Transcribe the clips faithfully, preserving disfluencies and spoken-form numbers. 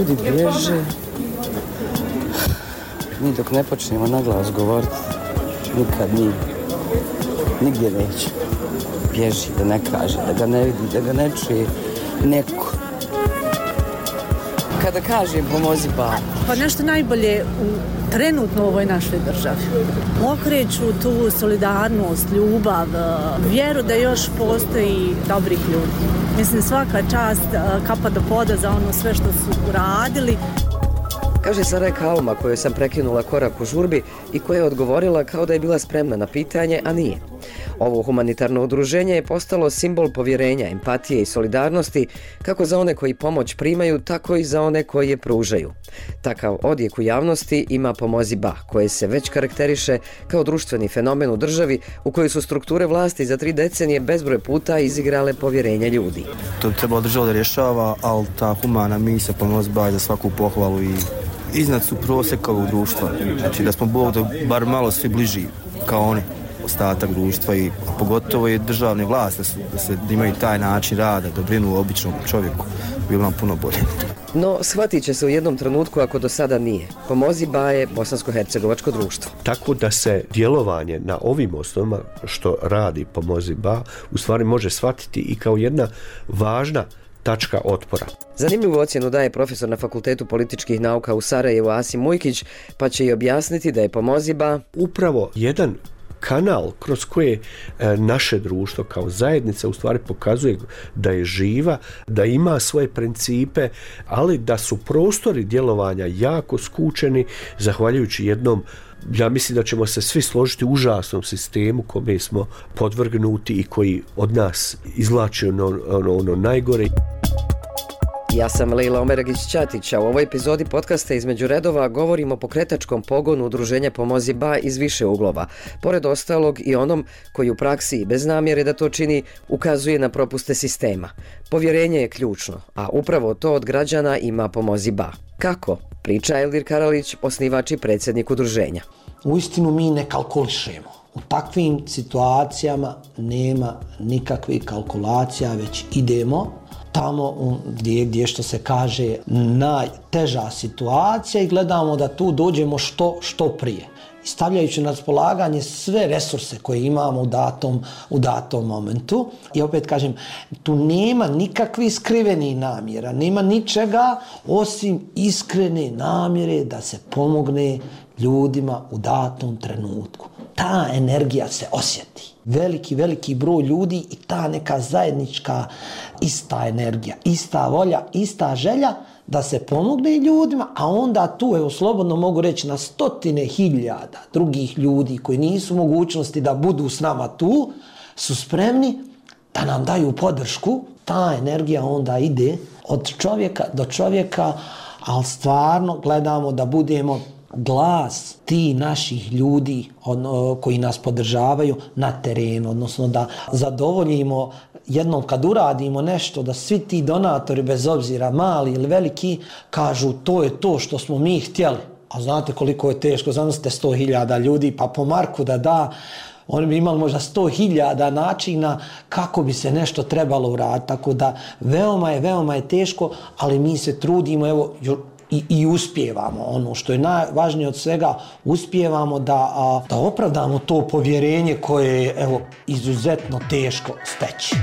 Ljudi bježe. Mi dok ne počnemo na glas govoriti, nikad ni, nigdje neće. Bježi, da ne kaže, da ga ne vidi, da ga ne čuje neko. Kada kažem pomozi ba. Pa nešto najbolje u trenutno u ovoj našoj državi. Okreću tu solidarnost, ljubav, vjeru da još postoji dobrih ljudi. Mislim, svaka čast, kapa do poda za ono sve što su uradili. Kaže Sara Kauma, kojoj sam prekinula korak u žurbi i koja je odgovorila kao da je bila spremna na pitanje, a nije. Ovo humanitarno udruženje je postalo simbol povjerenja, empatije i solidarnosti kako za one koji pomoć primaju, tako i za one koji je pružaju. Takav odjek u javnosti ima Pomozi Ba, koje se već karakteriše kao društveni fenomen u državi u kojoj su strukture vlasti za tri decenije bezbroj puta izigrale povjerenje ljudi. To bi trebalo država da rješava, ali ta humana misija Pomozi Ba je za svaku pohvalu i iznad su prosjeka ovog društva. Znači da smo Bog da bar malo svi bliži kao oni, ostatak društva i pogotovo je državne vlasti da, su, da, se, da imaju taj način rada, da brinu o običnom čovjeku, bilo nam puno bolje. No, shvatit će se u jednom trenutku ako do sada nije. Pomozi Ba je bosansko-hercegovačko društvo. Tako da se djelovanje na ovim osnovama što radi Pomozi Ba u stvari može shvatiti i kao jedna važna tačka otpora. Zanimljivu ocjenu daje profesor na Fakultetu političkih nauka u Sarajevu Asim Mujkić, pa će i objasniti da je Pomozi Ba upravo jedan kanal kroz koje e, naše društvo kao zajednica u stvari pokazuje da je živa, da ima svoje principe, ali da su prostori djelovanja jako skučeni zahvaljujući jednom, ja mislim da ćemo se svi složiti, užasnom sistemu kome smo podvrgnuti i koji od nas izvlači ono, ono, ono najgore. Ja sam Lejla Omeragić-Ćatić, a u ovoj epizodi podcasta Između redova govorimo o pokretačkom pogonu udruženja Pomozi Ba iz više uglova. Pored ostalog i onom koji u praksi i bez namjere da to čini ukazuje na propuste sistema. Povjerenje je ključno, a upravo to od građana ima Pomozi Ba. Kako? Priča Eldir Karalić, osnivač i predsjednik udruženja. Uistinu mi ne kalkulišemo. U takvim situacijama nema nikakvih kalkulacija, već idemo tamo gdje, gdje što se kaže najteža situacija i gledamo da tu dođemo što, što prije. I stavljajući na raspolaganje sve resurse koje imamo u datom, u datom momentu. I opet kažem, tu nema nikakvih skrivenih namjera, nema ničega osim iskrene namjere da se pomogne ljudima u datom trenutku. Ta energija se osjeti. Veliki, veliki broj ljudi i ta neka zajednička ista energija, ista volja, ista želja da se pomogne ljudima, a onda tu, evo slobodno mogu reći, na stotine hiljada drugih ljudi koji nisu mogućnosti da budu s nama tu, su spremni da nam daju podršku. Ta energija onda ide od čovjeka do čovjeka, ali stvarno gledamo da budemo glas ti naših ljudi on, koji nas podržavaju na terenu, odnosno da zadovoljimo jednom kad uradimo nešto, da svi ti donatori, bez obzira mali ili veliki, kažu to je to što smo mi htjeli. A znate koliko je teško, zamislite sto hiljada ljudi, pa po Marku da da, oni bi imali možda sto hiljada načina kako bi se nešto trebalo uraditi. Tako da veoma je, veoma je teško, ali mi se trudimo, evo, I, i uspijevamo. Ono što je najvažnije od svega, uspijevamo da, a, da opravdamo to povjerenje koje je, evo, izuzetno teško steći.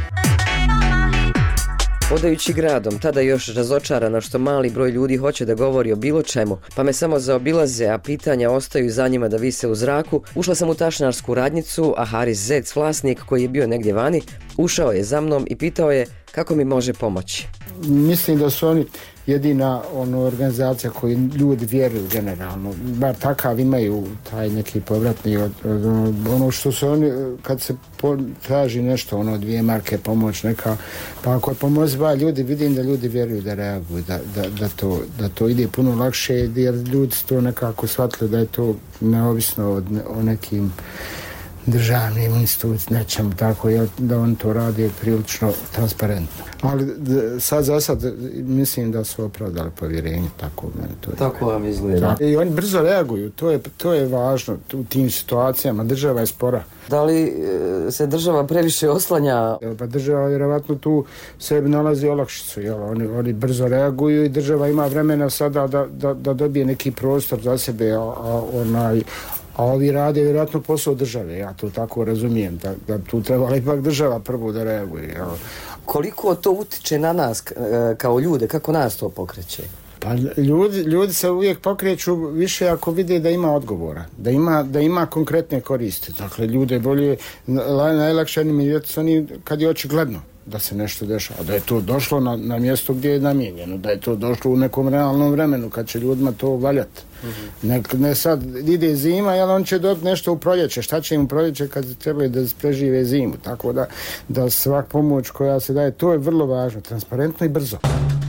Hodajući gradom, tada još razočarana što mali broj ljudi hoće da govori o bilo čemu, pa me samo zaobilaze, a pitanja ostaju za njima da vise u zraku, ušla sam u tašnarsku radnjicu, a Haris Zec, vlasnik koji je bio negdje vani, ušao je za mnom i pitao je kako mi može pomoći. Mislim da su oni jedina ono, organizacija koji ljudi vjeruju generalno, bar takav imaju taj neki povratni od, od, ono što su oni, kad se po, traži nešto, ono dvije marke pomoć neka, pa ako je Pomozi Ba, ljudi, vidim da ljudi vjeruju da reaguju, da, da, da, to, da to ide puno lakše, jer ljudi su to nekako shvatili da je to neovisno od, o nekim državnim institucijama, nećemo tako, jer da oni to rade prilično transparentno. Ali d- sad za sad mislim da su opravdali povjerenje, tako meni to je. Tako vam izgleda. I oni brzo reaguju, to je, to je važno u tim situacijama, država je spora. Da li e, se država previše oslanja? Pa država vjerovatno tu sebi nalazi olakšicu, jel? Oni, oni brzo reaguju i država ima vremena sada da, da, da dobije neki prostor za sebe, a, a onaj a ovi rade vjerojatno posao države, ja to tako razumijem, da, da tu trebala ipak država prvo da reaguje. Jel? Koliko to utiče na nas e, kao ljude, kako nas to pokreće? Pa ljudi, ljudi se uvijek pokreću više ako vide da ima odgovora, da ima, da ima konkretne koristi. Dakle, ljude bolje, najlakše animirati su oni kad je očigledno da se nešto dešava, da je to došlo na, na mjesto gdje je namijenjeno, da je to došlo u nekom realnom vremenu kad će ljudima to valjati. Mm-hmm. Ne, ne sad ide zima, jel on će dobiti nešto u proljeće, šta će im u proljeće kad trebaju da prežive zimu, tako da, da svak pomoć koja se daje, to je vrlo važno, transparentno i brzo.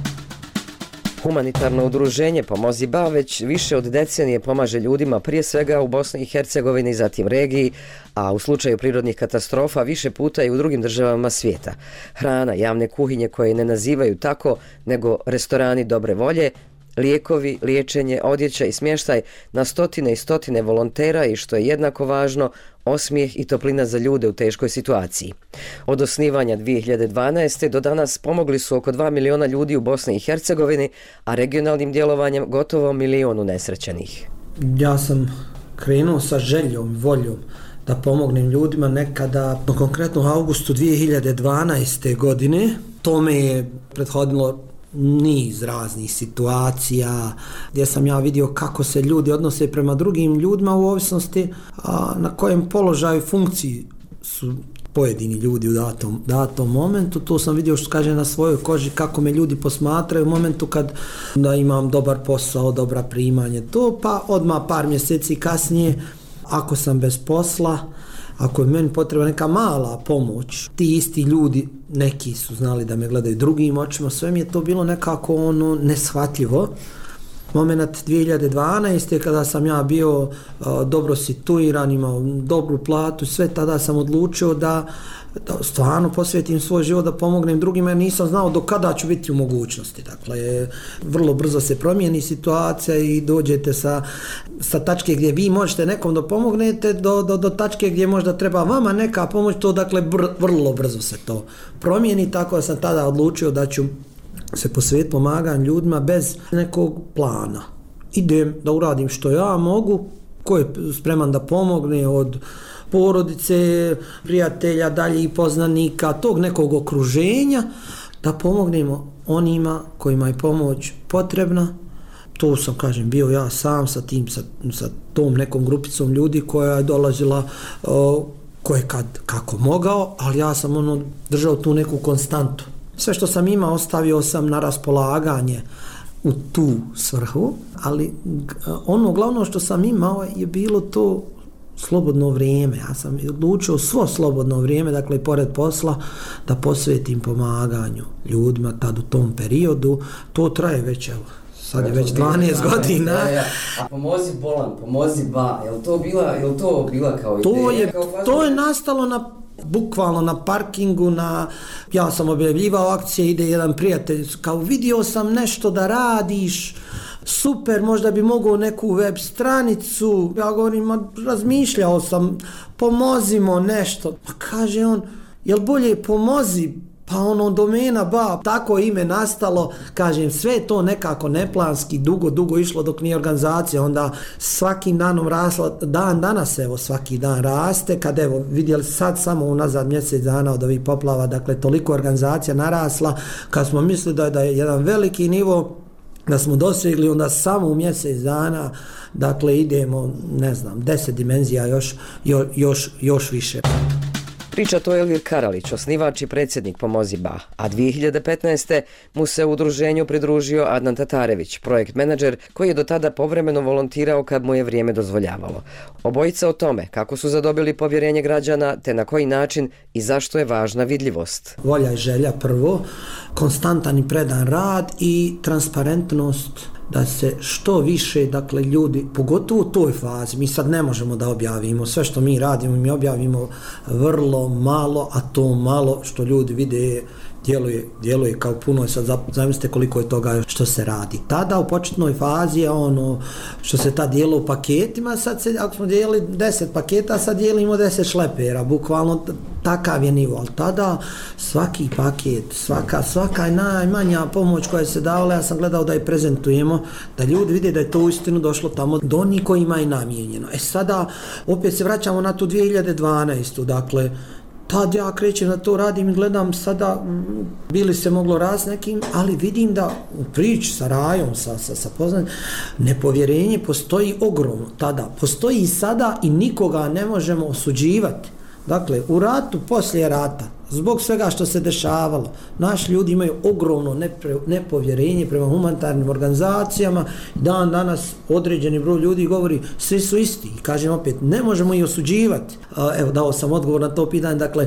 Humanitarno udruženje Pomozi Ba već više od decenije pomaže ljudima prije svega u Bosni i Hercegovini, zatim regiji, a u slučaju prirodnih katastrofa više puta i u drugim državama svijeta. Hrana, javne kuhinje koje ne nazivaju tako, nego restorani dobre volje, lijekovi, liječenje, odjeća i smještaj na stotine i stotine volontera i što je jednako važno, osmijeh i toplina za ljude u teškoj situaciji. Od osnivanja dvije hiljade dvanaeste. do danas pomogli su oko dva miliona ljudi u Bosni i Hercegovini, a regionalnim djelovanjem gotovo milion unesrećenih. Ja sam krenuo sa željom, voljom da pomognem ljudima nekada, konkretno u augustu dvije hiljade dvanaeste. godine. To me je prethodilo niz raznih situacija gdje sam ja vidio kako se ljudi odnose prema drugim ljudima u ovisnosti a na kojem položaju funkciji su pojedini ljudi u datom, datom momentu. To sam vidio, što kaže, na svojoj koži kako me ljudi posmatraju u momentu kad da imam dobar posao, dobra primanje, to pa odmah par mjeseci kasnije ako sam bez posla, ako je meni potrebna neka mala pomoć, ti isti ljudi, neki su znali da me gledaju drugim očima, sve mi je to bilo nekako ono neshvatljivo. Moment dvije hiljade dvanaeste. kada sam ja bio uh, dobro situiran, imao dobru platu, sve tada sam odlučio da, da stvarno posvetim svoj život da pomognem drugima, jer nisam znao do kada ću biti u mogućnosti. Dakle, vrlo brzo se promijeni situacija i dođete sa, sa tačke gdje vi možete nekom da pomognete do, do, do tačke gdje možda treba vama neka pomoć, to dakle br, vrlo brzo se to promijeni, tako da sam tada odlučio da ću se posvetiti pomaganju ljudima bez nekog plana. Idem da uradim što ja mogu, ko je spreman da pomogne od porodice, prijatelja, dalje i poznanika, tog nekog okruženja, da pomognemo onima kojima je pomoć potrebna. To sam, kažem, bio ja sam sa tim, sa, sa tom nekom grupicom ljudi koja je dolazila o, ko je kad kako mogao, ali ja sam ono držao tu neku konstantu. Sve što sam imao ostavio sam na raspolaganje u tu svrhu, ali ono glavno što sam imao je bilo to slobodno vrijeme. Ja sam odlučio svo slobodno vrijeme, dakle i pored posla, da posvetim pomaganju ljudima tad u tom periodu. To traje već, evo, sad je već dvanaest godina. Ja, ja. A Pomozi Bolan, Pomozi Ba, je li to bila, je li to bila kao ideja? To je, kao to je nastalo na bukvalno na parkingu, na, ja sam objavljivao akcije, ide jedan prijatelj, kao vidio sam nešto da radiš, super, možda bi mogao neku web stranicu, ja govorim, razmišljao sam, pomozimo nešto, pa kaže on, jel bolje pomozi, pa ono domena ba, tako ime nastalo, kažem, sve to nekako neplanski, dugo, dugo išlo dok nije organizacija, onda svakim danom rasla, dan danas evo svaki dan raste, kad evo vidjeli sad samo unazad mjesec dana od ovih poplava, dakle toliko organizacija narasla, kad smo mislili da je, da je jedan veliki nivo, da smo dosegli, onda samo u mjesec dana, dakle idemo, ne znam, deset dimenzija još, jo, još, još više. Priča to Elvir Karalić, osnivač i predsjednik Pomozi Ba, a dvije hiljade petnaeste. mu se u udruženju pridružio Adnan Tatarević, projekt menadžer koji je do tada povremeno volontirao kad mu je vrijeme dozvoljavalo. Obojica o tome kako su zadobili povjerenje građana, te na koji način i zašto je važna vidljivost. Volja i želja prvo, konstantan i predan rad i transparentnost da se što više, dakle, ljudi, pogotovo u toj fazi, mi sad ne možemo da objavimo sve što mi radimo, mi objavimo vrlo malo, a to malo što ljudi vide djeluje, djeluje kao puno, sad zamislite koliko je toga što se radi. Tada u početnoj fazi je ono što se ta dijelo u paketima, sad se, ako smo dijelili deset paketa, sad dijelimo deset šlepera, bukvalno takav je nivo, ali tada svaki paket, svaka, svaka najmanja pomoć koja se davala, ja sam gledao da je prezentujemo, da ljudi vide da je to uistinu došlo tamo do onih kojima je namijenjeno. E sada, opet se vraćamo na tu dvije hiljade dvanaestu. Dakle, tad ja krećem da to radim i gledam sada, bili se moglo raz nekim, ali vidim da u priči sa Rajom, sa, sa, sa poznanim, nepovjerenje postoji ogromno tada. Postoji i sada i nikoga ne možemo osuđivati. Dakle, u ratu, poslije rata, zbog svega što se dešavalo, naši ljudi imaju ogromno nepre, nepovjerenje prema humanitarnim organizacijama. Dan danas određeni broj ljudi govori svi su isti. I kažem opet, ne možemo ih osuđivati. Evo, dao sam odgovor na to pitanje. Dakle,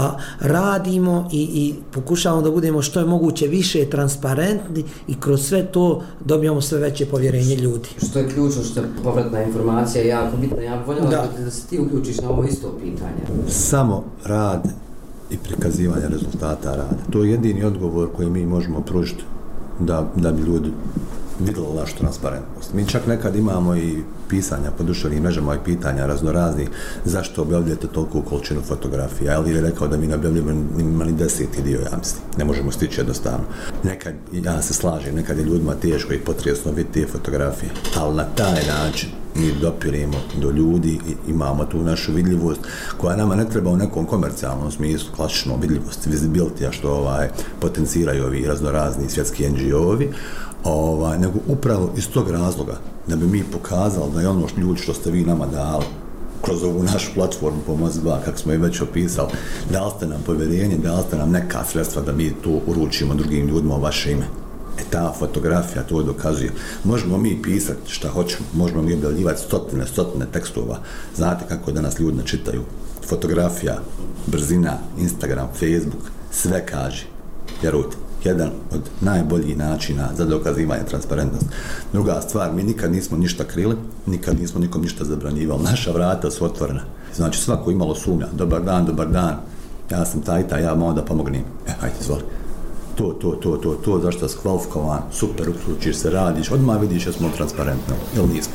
radimo i, i pokušavamo da budemo što je moguće više transparentni i kroz sve to dobijamo sve veće povjerenje ljudi. Što je ključno, što je povratna informacija jako bitna. Ja bih voljela da. da se ti uključiš na ovo isto pitanje. Samo rad i prikazivanje rezultata rada. To je jedini odgovor koji mi možemo pružiti da, da bi ljudi vidjeli našu transparentnost. Mi čak nekad imamo i pisanja po društvenim mrežama i pitanja raznoraznih zašto objavljujete toliku količinu fotografija. Elvir je rekao da mi ne objavljujemo ni deseti dio, ja mislim. Ne možemo stići jednostavno. Nekad, ja se slažem, nekad je ljudima teško i potresno vidjeti te fotografije, ali na taj način mi dopiremo do ljudi i imamo tu našu vidljivost koja nama ne treba u nekom komercijalnom smislu, klasičnom vidljivost, visibility, što ovaj, potenciraju ovi raznorazni svjetski en dži o-ovi, ovaj, nego upravo iz tog razloga da bi mi pokazali da je ono što ljudi što ste vi nama dali kroz ovu našu platformu Pomoć dva, kako smo i već opisali, dali ste nam povjerenje, dali ste nam neka sredstva da mi to uručimo drugim ljudima u vaše ime. E ta fotografija to dokazuje. Možemo mi pisati šta hoćemo, možemo mi objavljivati stotine, stotine tekstova. Znate kako danas ljudi čitaju. Fotografija, brzina, Instagram, Facebook, sve kaže. Vjerujte, jedan od najboljih načina za dokazivanje transparentnosti. Druga stvar, mi nikad nismo ništa krili, nikad nismo nikom ništa zabranjivali. Naša vrata su otvorena. Znači svako imalo sumnja, dobar dan, dobar dan, ja sam taj, taj, ja mogu da pomognem. E, hajde, izvoli. To, to, to, to, to, zašto si kvalifikovan, super, uključiš se, radiš, odmah vidiš da smo transparentni, ili nismo?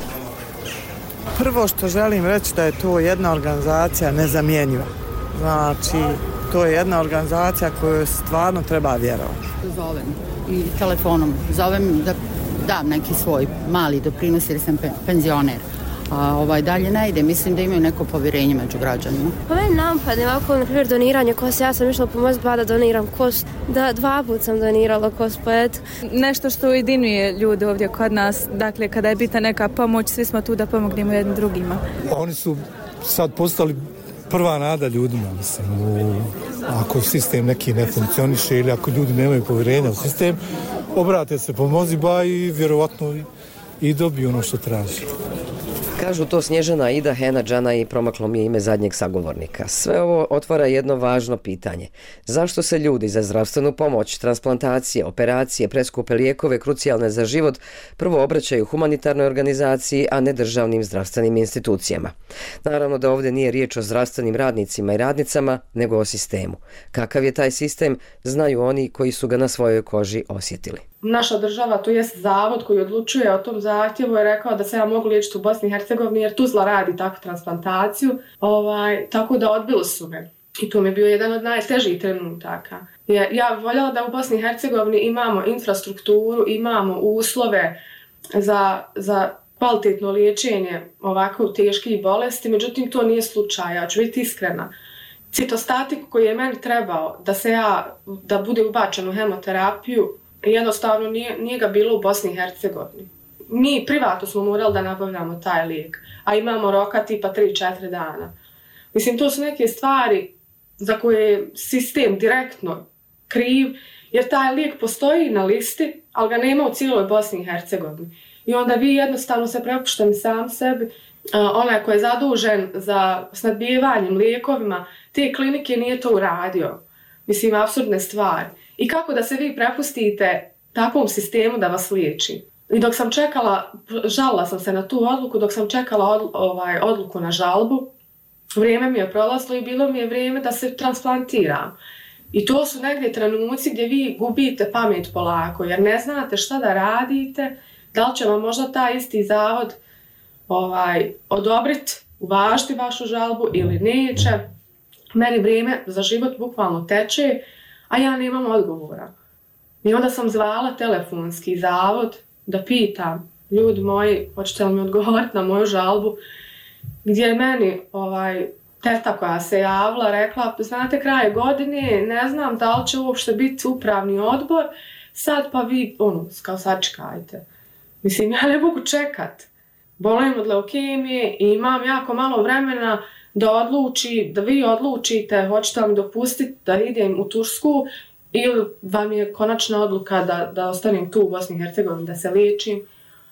Prvo što želim reći da je to jedna organizacija nezamjenjiva. Znači, to je jedna organizacija koju stvarno treba vjerovati. Zovem i telefonom, zovem da dam neki svoj mali doprinos jer sam pe- penzioner. A ovaj dalje ne ide, mislim da imaju neko povjerenje među građanima. Pa meni napadne ovako, na primjer, doniranje kost, ja sam išla u Pomoć dva da doniram kost, da dva put sam donirala kost, pa eto. Nešto što ujedinjuje ljude ovdje kod nas, dakle kada je bitna neka pomoć, svi smo tu da pomognemo jednim drugima. Oni su sad postali prva nada ljudima, mislim, u, ako sistem neki ne funkcioniše ili ako ljudi nemaju povjerenja u sistem, obrate se Pomoć dva i vjerovatno i, i dobiju ono što traži. Kažu to Snježana, Aida, Hena, Džana i promaklo mi je ime zadnjeg sagovornika. Sve ovo otvara jedno važno pitanje. Zašto se ljudi za zdravstvenu pomoć, transplantacije, operacije, preskupe lijekove krucijalne za život prvo obraćaju humanitarnoj organizaciji, a ne državnim zdravstvenim institucijama? Naravno da ovdje nije riječ o zdravstvenim radnicima i radnicama, nego o sistemu. Kakav je taj sistem, znaju oni koji su ga na svojoj koži osjetili. Naša država, to jest zavod koji odlučuje o tom zahtjevu, je rekao da se ja mogu liječiti u Bosni i Hercegovini jer Tuzla radi takvu transplantaciju, ovaj, tako da odbili su me. I to mi je bio jedan od najtežih trenutaka. Ja, ja bih voljela da u Bosni i Hercegovini imamo infrastrukturu, imamo uslove za, za kvalitetno liječenje ovako teških bolesti, međutim to nije slučaj, ja ću biti iskrena. Citostatik koji je meni trebao da se ja, da bude ubačen u hemoterapiju, jednostavno nije, nije ga bilo u Bosni i Hercegovini. Mi privatno smo morali da nabavljamo taj lijek, a imamo roka tipa tri do četiri dana. Mislim, to su neke stvari za koje je sistem direktno kriv, jer taj lijek postoji na listi, ali ga nema u cijeloj Bosni i Hercegovini. I onda vi jednostavno se prepuštam sam sebi, onaj koji je zadužen za snadbijevanjem lijekovima, te klinike nije to uradio. Mislim, apsurdne stvari. I kako da se vi prepustite takvom sistemu da vas liječi? I dok sam čekala, žalila sam se na tu odluku, dok sam čekala od, ovaj, odluku na žalbu, vrijeme mi je prolazilo i bilo mi je vrijeme da se transplantiram. I to su negdje trenuci gdje vi gubite pamet polako, jer ne znate šta da radite, da li će vam možda taj isti zavod ovaj, odobriti, uvažiti vašu žalbu ili neće. Meni vrijeme za život bukvalno teče, a ja nemam odgovora. I onda sam zvala telefonski zavod da pitam, ljudi moji, hoćete li mi odgovoriti na moju žalbu, gdje je meni ovaj, teta koja se javila rekla, znate, kraj godine, ne znam da li će uopšte biti upravni odbor, sad pa vi, ono, kao sačekajte. Mislim, ja ne mogu čekat. Bolim od leukemije i imam jako malo vremena da odluči, da vi odlučite, hoćete li mi dopustiti da idem u Tursku ili vam je konačna odluka da, da ostanem tu u Bosni i Hercegovini, da se liječim.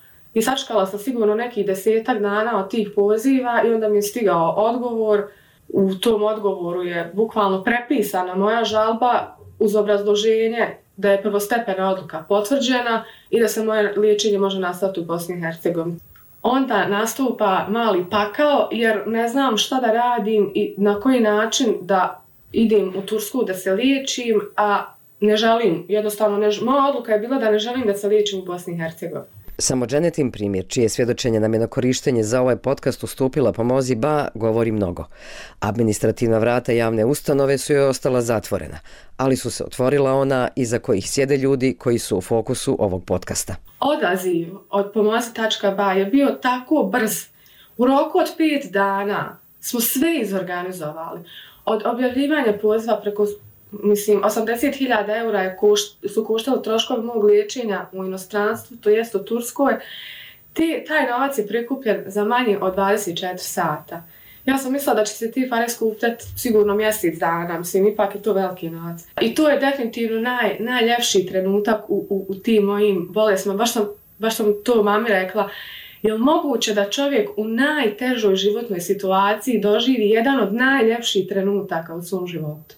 I sačekala sam sigurno nekih desetak dana od tih poziva i onda mi je stigao odgovor. U tom odgovoru je bukvalno prepisana moja žalba uz obrazloženje da je prvostepena odluka potvrđena i da se moje liječenje može nastaviti u Bosni i Hercegovini. Onda nastupa mali pakao jer ne znam šta da radim i na koji način da idem u Tursku da se liječim, a ne želim, jednostavno ne, moja odluka je bila da ne želim da se liječim u Bosni i Hercegovini. Samo Dženetin primjer, čije svjedočenje nam je na korištenje za ovaj podcast ustupila Pomozi Ba, govori mnogo. Administrativna vrata javne ustanove su joj ostala zatvorena, ali su se otvorila ona iza kojih sjede ljudi koji su u fokusu ovog podcasta. Odaziv od pomozi tačka ba je bio tako brz. U roku od pet dana smo sve izorganizovali. Od objavljivanja poziva preko Mislim, osamdeset hiljada eura je košt, su koštali troškovi mog liječenja u inostranstvu, to jest u Turskoj. Te, taj novac je prikupljen za manje od dvadeset četiri sata. Ja sam mislila da će se ti pare skupljati sigurno mjesec dana, mislim, ipak je to veliki novac. I to je definitivno naj, najljepši trenutak u, u, u tim mojim bolestima. Baš sam, baš sam to mami rekla. Je li moguće da čovjek u najtežoj životnoj situaciji doživi jedan od najljepših trenutaka u svom životu?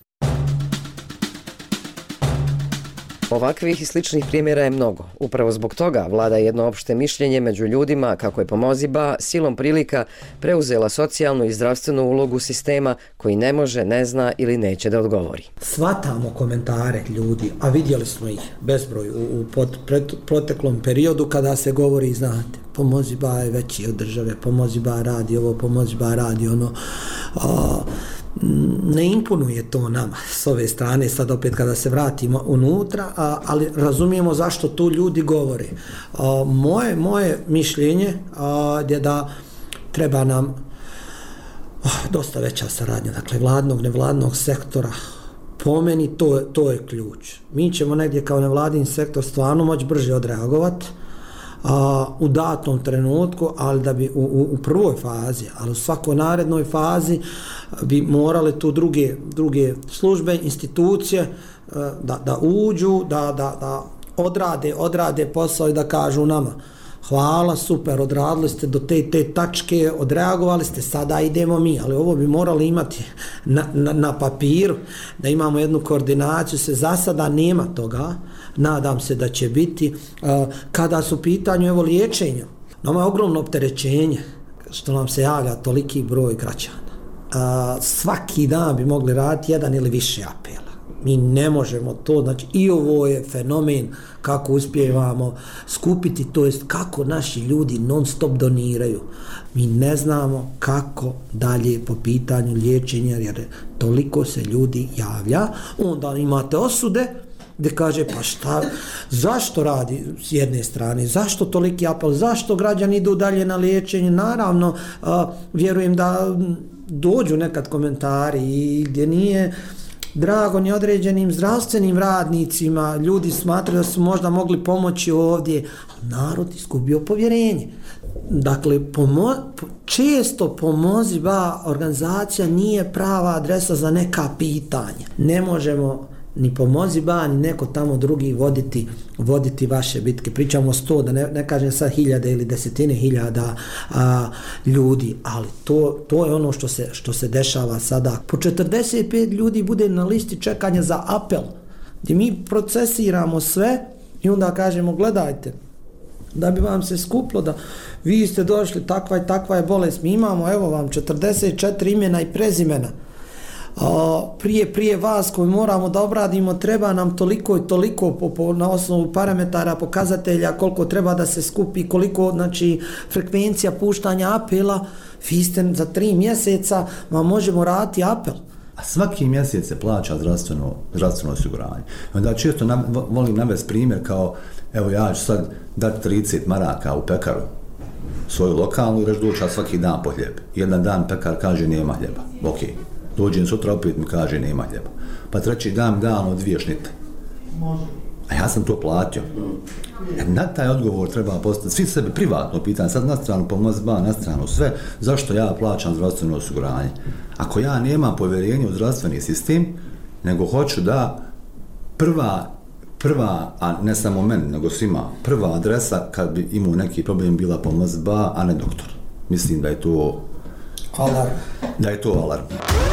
Ovakvih i sličnih primjera je mnogo. Upravo zbog toga vlada jedno opšte mišljenje među ljudima kako je Pomozi Ba silom prilika preuzela socijalnu i zdravstvenu ulogu sistema koji ne može, ne zna ili neće da odgovori. Svatamo komentare ljudi, a vidjeli smo ih bezbroj u, u pot, pret, proteklom periodu kada se govori, znate, Pomozi Ba je veći od države, Pomozi Ba radi ovo, Pomozi Ba radi ono. A, ne imponuje to nama s ove strane, sad opet kada se vratimo unutra, a, ali razumijemo zašto tu ljudi govore. A, moje, moje mišljenje a, je da treba nam oh, dosta veća saradnja, dakle vladnog, nevladnog sektora. Po meni to, to je ključ. Mi ćemo negdje kao nevladin sektor stvarno moći brže odreagovati a, u datom trenutku, ali da bi u, u, u prvoj fazi, ali u svakoj narednoj fazi bi morale tu druge, druge službe, institucije da, da uđu, da, da, da odrade, odrade posao i da kažu nama hvala, super, odradili ste do te te tačke, odreagovali ste, sada idemo mi, ali ovo bi morali imati na, na, na papiru, da imamo jednu koordinaciju, se za sada nema toga, nadam se da će biti. Kada su pitanju evo liječenja, nama je ogromno opterećenje što nam se javlja toliki broj građana. Svaki dan bi mogli raditi jedan ili više apela. Mi ne možemo to, znači i ovo je fenomen kako uspijevamo skupiti, to jest kako naši ljudi non stop doniraju. Mi ne znamo kako dalje po pitanju liječenja, jer toliko se ljudi javlja. Onda imate osude gdje kaže pa šta, zašto radi s jedne strane, zašto toliki apel, zašto građani idu dalje na liječenje. Naravno, a, vjerujem da dođu nekad komentari i gdje nije drago ni određenim zdravstvenim radnicima, ljudi smatraju da su možda mogli pomoći ovdje, narod izgubio povjerenje. Dakle, pomo- često Pomozi Ba organizacija nije prava adresa za neka pitanja. Ne možemo ni Pomozi Ba, ni neko tamo drugi voditi, voditi vaše bitke. Pričamo o sto, da ne, ne kažem sad hiljade ili desetine hiljada a, ljudi, ali to, to je ono što se, što se dešava sada. Po četrdeset pet ljudi bude na listi čekanja za apel, gdje mi procesiramo sve i onda kažemo, gledajte, da bi vam se skuplo da vi ste došli, takva i takva je bolest, mi imamo, evo vam, četrdeset četiri imena i prezimena. A, prije, prije vas koji moramo da obradimo, treba nam toliko i toliko po, po, na osnovu parametara, pokazatelja, koliko treba da se skupi, koliko, znači, frekvencija puštanja apela, vi ste za tri mjeseca, ma možemo raditi apel. A svaki mjesec se plaća zdravstveno, zdravstveno osiguranje. Onda često nam, volim navesti primjer kao, evo ja ću sad dati trideset maraka u pekaru, svoju lokalnu i reći doći svaki dan po hljeb. Jedan dan pekar kaže nema hljeba, ok. Dođem sutra opet mi kaže nema hljeba. Pa treći dan dan od dvije šnite. A ja sam to platio. Jer na taj odgovor treba postaviti svi sebe privatno pitanje, sad na stranu pomoć ba, na stranu sve, zašto ja plaćam zdravstveno osiguranje? Ako ja nemam povjerenje u zdravstveni sistem, nego hoću da prva, prva, a ne samo meni, nego svima, prva adresa kad bi imao neki problem bila pomoć ba, a ne doktor. Mislim da je to alarm. Da je to alarm.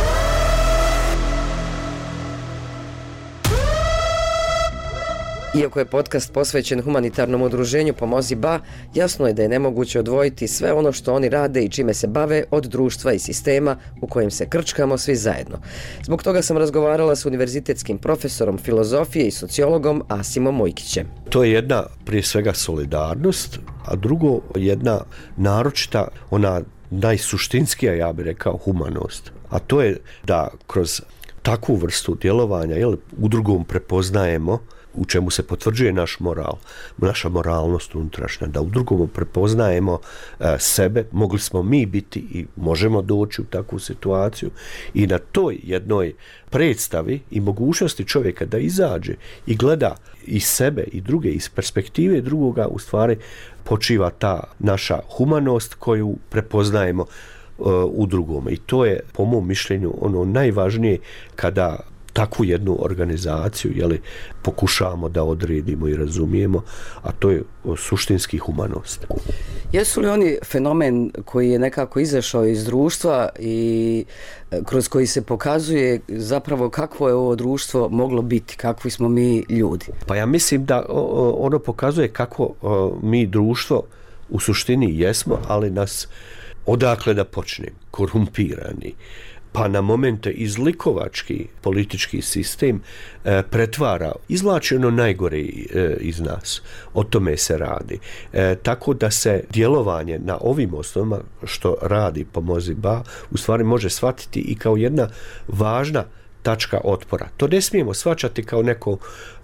Iako je podcast posvećen humanitarnom udruženju Pomozi Ba, jasno je da je nemoguće odvojiti sve ono što oni rade i čime se bave od društva i sistema u kojem se krčkamo svi zajedno. Zbog toga sam razgovarala s univerzitetskim profesorom filozofije i sociologom Asimom Mojkićem. To je jedna, prije svega, solidarnost, a drugo, jedna naročita, ona najsuštinskija, ja bih rekao, humanost. A to je da kroz takvu vrstu djelovanja, jel, u drugom prepoznajemo, u čemu se potvrđuje naš moral, naša moralnost unutrašnja, da u drugom prepoznajemo e, sebe, mogli smo mi biti i možemo doći u takvu situaciju i na toj jednoj predstavi i mogućnosti čovjeka da izađe i gleda i sebe i druge iz perspektive drugoga, u stvari počiva ta naša humanost koju prepoznajemo e, u drugome. I to je, po mom mišljenju, ono najvažnije kada takvu jednu organizaciju, jeli, pokušavamo da odredimo i razumijemo, a to je suštinski humanost. Jesu li oni fenomen koji je nekako izašao iz društva i kroz koji se pokazuje zapravo kakvo je ovo društvo moglo biti, kakvi smo mi ljudi? Pa ja mislim da ono pokazuje kako mi društvo u suštini jesmo, ali nas odakle da počnem, korumpirani, pa na momente izlikovački politički sistem e, pretvara, izvlači ono najgore e, iz nas. O tome se radi. E, tako da se djelovanje na ovim osnovama što radi Pomozi Ba u stvari može shvatiti i kao jedna važna tačka otpora. To ne smijemo shvaćati kao neko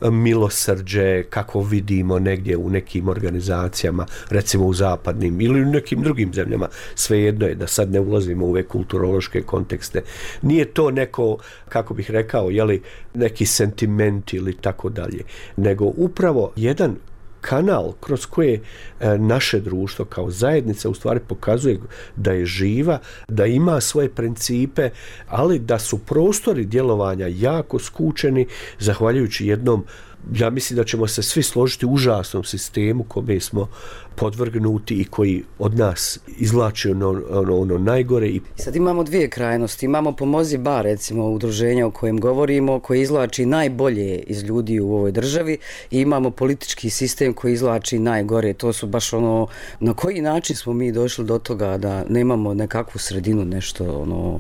milosrđe kako vidimo negdje u nekim organizacijama, recimo u zapadnim ili u nekim drugim zemljama. Svejedno je da sad ne ulazimo u ove kulturološke kontekste. Nije to neko, kako bih rekao, jeli, neki sentiment ili tako dalje, nego upravo jedan kanal kroz koje e, naše društvo kao zajednica u stvari pokazuje da je živa, da ima svoje principe, ali da su prostori djelovanja jako skučeni zahvaljujući jednom, ja mislim da ćemo se svi složiti, užasnom sistemu kome smo podvrgnuti i koji od nas izvlači ono, ono, ono najgore. I sad imamo dvije krajnosti. Imamo Pomozi Ba, recimo udruženja o kojem govorimo, koje izvlači najbolje iz ljudi u ovoj državi, i imamo politički sistem koji izvlači najgore. To su baš ono, na koji način smo mi došli do toga da nemamo nekakvu sredinu, nešto ono...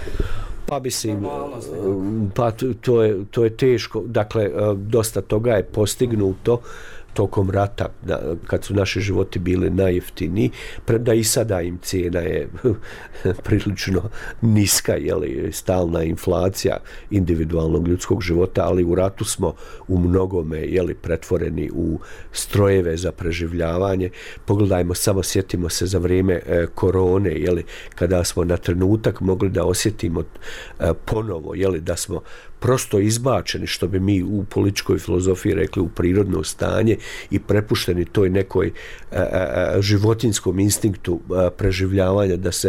Pa mislim, pa to je, to je teško, dakle, dosta toga je postignuto tokom rata, da, kad su naši životi bili najjeftiniji, premda i sada im cijena je prilično niska, jeli, stalna inflacija individualnog ljudskog života, ali u ratu smo u mnogome, jeli, pretvoreni u strojeve za preživljavanje. Pogledajmo, samo sjetimo se za vrijeme e, korone, jeli, kada smo na trenutak mogli da osjetimo e, ponovo, jeli, da smo prosto izbačeni, što bi mi u političkoj filozofiji rekli, u prirodno stanje i prepušteni toj nekoj a, a, životinskom instinktu a, preživljavanja, da se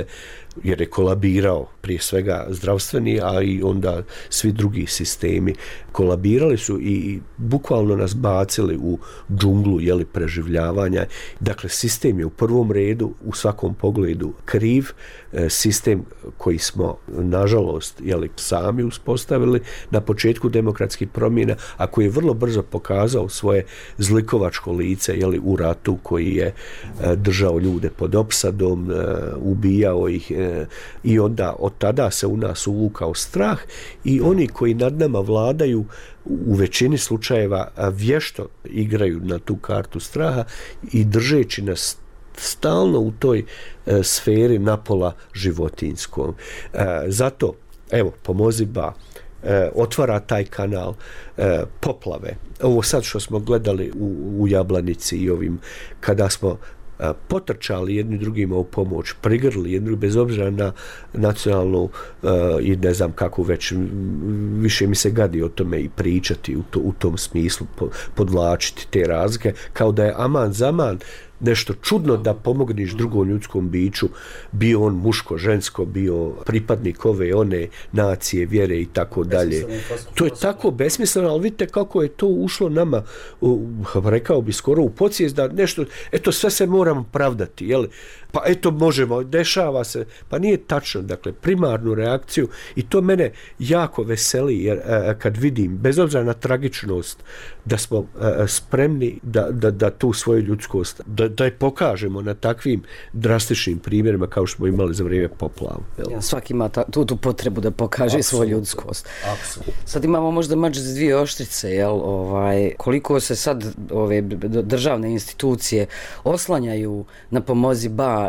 jer je kolabirao prije svega zdravstveni, a i onda svi drugi sistemi kolabirali su i bukvalno nas bacili u džunglu jeli, preživljavanja. Dakle, sistem je u prvom redu u svakom pogledu kriv, sistem koji smo nažalost jeli, sami uspostavili na početku demokratskih promjena, a koji je vrlo brzo pokazao svoje zlikovačko lice jeli, u ratu koji je držao ljude pod opsadom, ubijao ih i onda od tada se u nas uvukao strah i oni koji nad nama vladaju u većini slučajeva vješto igraju na tu kartu straha i držeći nas stalno u toj e, sferi napola životinskom. E, zato, evo, Pomozi Ba e, otvara taj kanal e, poplave. Ovo sad što smo gledali u, u Jablanici i ovim, kada smo a, potrčali jedni drugima u pomoć, prigrli jedni bez obzira na nacionalnu a, i ne znam kako već, više mi se gadi o tome i pričati u, to, u tom smislu, po, podvlačiti te razlike, kao da je aman zaman nešto čudno da pomogneš drugom ljudskom biću, bio on muško, žensko, bio pripadnik ove, one nacije, vjere i tako dalje. To je tako besmisleno, ali vidite kako je to ušlo nama, u, rekao bi skoro u podsvijest da nešto, eto sve se moramo pravdati, jel? Pa eto možemo, dešava se, pa nije tačno, dakle primarnu reakciju i to mene jako veseli jer a, kad vidim, bez obzira na tragičnost, da smo a, spremni da, da, da tu svoju ljudskost, da, da je pokažemo na takvim drastičnim primjerima kao što smo imali za vrijeme poplava. Ja, svaki ima ta, tu, tu potrebu da pokaže Absolutno. Svoju ljudskost. Absolutno. Sad imamo možda mač s dvije oštrice, jel? Ovaj, koliko se sad ove državne institucije oslanjaju na Pomozi Ba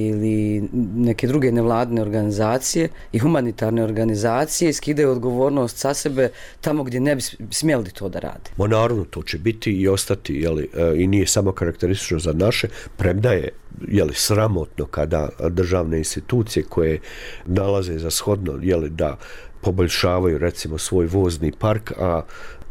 ili neke druge nevladine organizacije i humanitarne organizacije skidaju odgovornost sa sebe tamo gdje ne bi smjeli to da rade. Ma naravno, to će biti i ostati, jeli, i nije samo karakteristično za naše, premda je jeli, sramotno kada državne institucije koje nalaze za shodno jeli, da poboljšavaju recimo svoj vozni park, a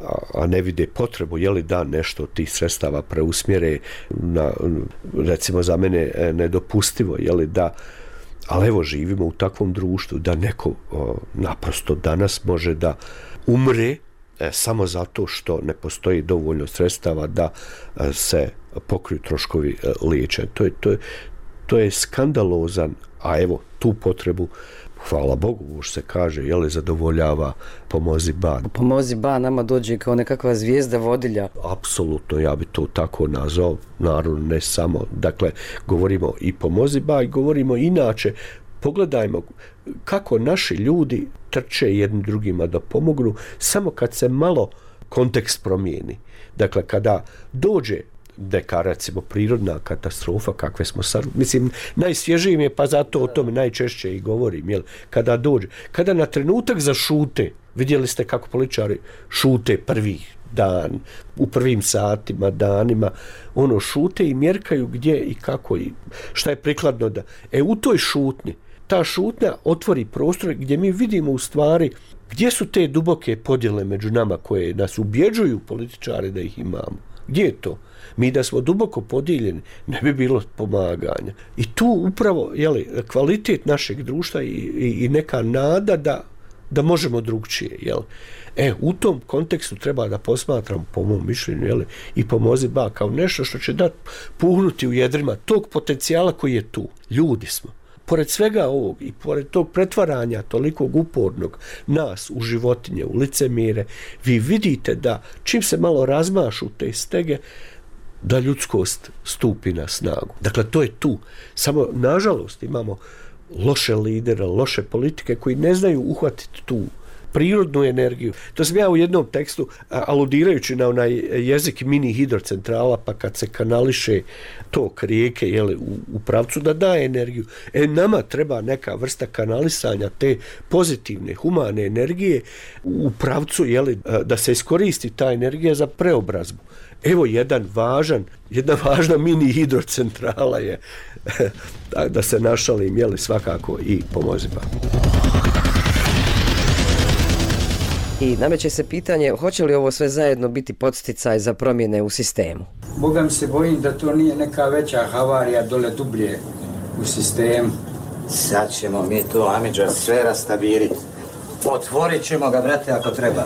a ne vide potrebu jeli, da nešto od tih sredstava preusmjere na, recimo za mene nedopustivo, jeli, da, ali evo živimo u takvom društvu da neko o, naprosto danas može da umre e, samo zato što ne postoji dovoljno sredstava da e, se pokriju troškovi e, liječenja. To je, to je, to je skandalozan, a evo tu potrebu, hvala Bogu, už se kaže, je li zadovoljava Pomozi Ba. Pomozi Ba nama dođe kao nekakva zvijezda vodilja. Apsolutno, ja bi to tako nazvao, naravno ne samo. Dakle, govorimo i Pomozi Ba i govorimo inače, pogledajmo kako naši ljudi trče jedni drugima da pomognu, samo kad se malo kontekst promijeni. Dakle, kada dođe neka, recimo, prirodna katastrofa, kakve smo sad, mislim, najsvježiji mi je, pa zato o tome najčešće i govorim, jel, kada dođe, kada na trenutak zašute, vidjeli ste kako političari šute prvih dan, u prvim satima, danima, ono, šute i mjerkaju gdje i kako i šta je prikladno da, e, u toj šutnji, ta šutnja otvori prostor gdje mi vidimo u stvari gdje su te duboke podjele među nama koje nas ubjeđuju političari da ih imamo. Gdje je to? Mi da smo duboko podijeljeni, ne bi bilo pomaganja. I tu upravo jeli, kvalitet našeg društva i, i, i neka nada da, da možemo drugčije. Jeli. E, u tom kontekstu treba da posmatram, po mom mišljenju, jeli, i Pomozi Ba kao nešto što će dati puhnuti u jedrima tog potencijala koji je tu. Ljudi smo. Pored svega ovog i pored tog pretvaranja tolikog upornog nas u životinje, u licemire, vi vidite da čim se malo razmašu te stege, da ljudskost stupi na snagu. Dakle, to je tu. Samo, nažalost, imamo loše lidere, loše politike koji ne znaju uhvatiti tu prirodnu energiju. To sam ja u jednom tekstu, aludirajući na onaj jezik mini hidrocentrala, pa kad se kanališe tok rijeke jeli, u, u pravcu da daje energiju. E, nama treba neka vrsta kanalisanja te pozitivne, humane energije u pravcu jeli, da se iskoristi ta energija za preobrazbu. Evo jedan važan, jedna važna mini hidrocentrala je, da se našalim, jeli, svakako i Pomozi Ba. I nameće se pitanje, hoće li ovo sve zajedno biti podsticaj za promjene u sistemu? Boga mi se bojim da to nije neka veća havarija dole dublje u sistemu. Sad ćemo mi to, Amidža, sve rastabiriti. Otvorit ćemo ga, brate, ako treba.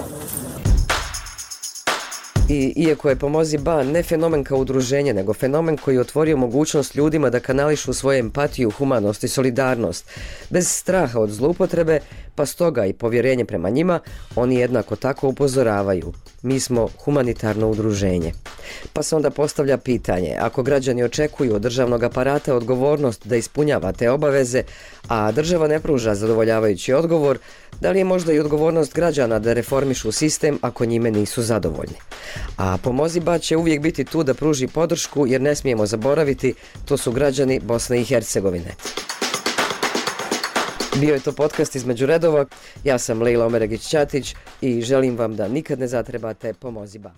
I iako je Pomozi Ba ne fenomen kao udruženje, nego fenomen koji je otvorio mogućnost ljudima da kanališu svoju empatiju, humanost i solidarnost, bez straha od zloupotrebe, pa stoga i povjerenje prema njima, oni jednako tako upozoravaju. Mi smo humanitarno udruženje. Pa se onda postavlja pitanje, ako građani očekuju od državnog aparata odgovornost da ispunjava te obaveze, a država ne pruža zadovoljavajući odgovor, da li je možda i odgovornost građana da reformišu sistem ako njime nisu zadovoljni? A Pomozi Ba će uvijek biti tu da pruži podršku, jer ne smijemo zaboraviti, to su građani Bosne i Hercegovine. Bio je to podcast Između redova. Ja sam Lejla Omeregić-Ćatić i želim vam da nikad ne zatrebate Pomozi Ba.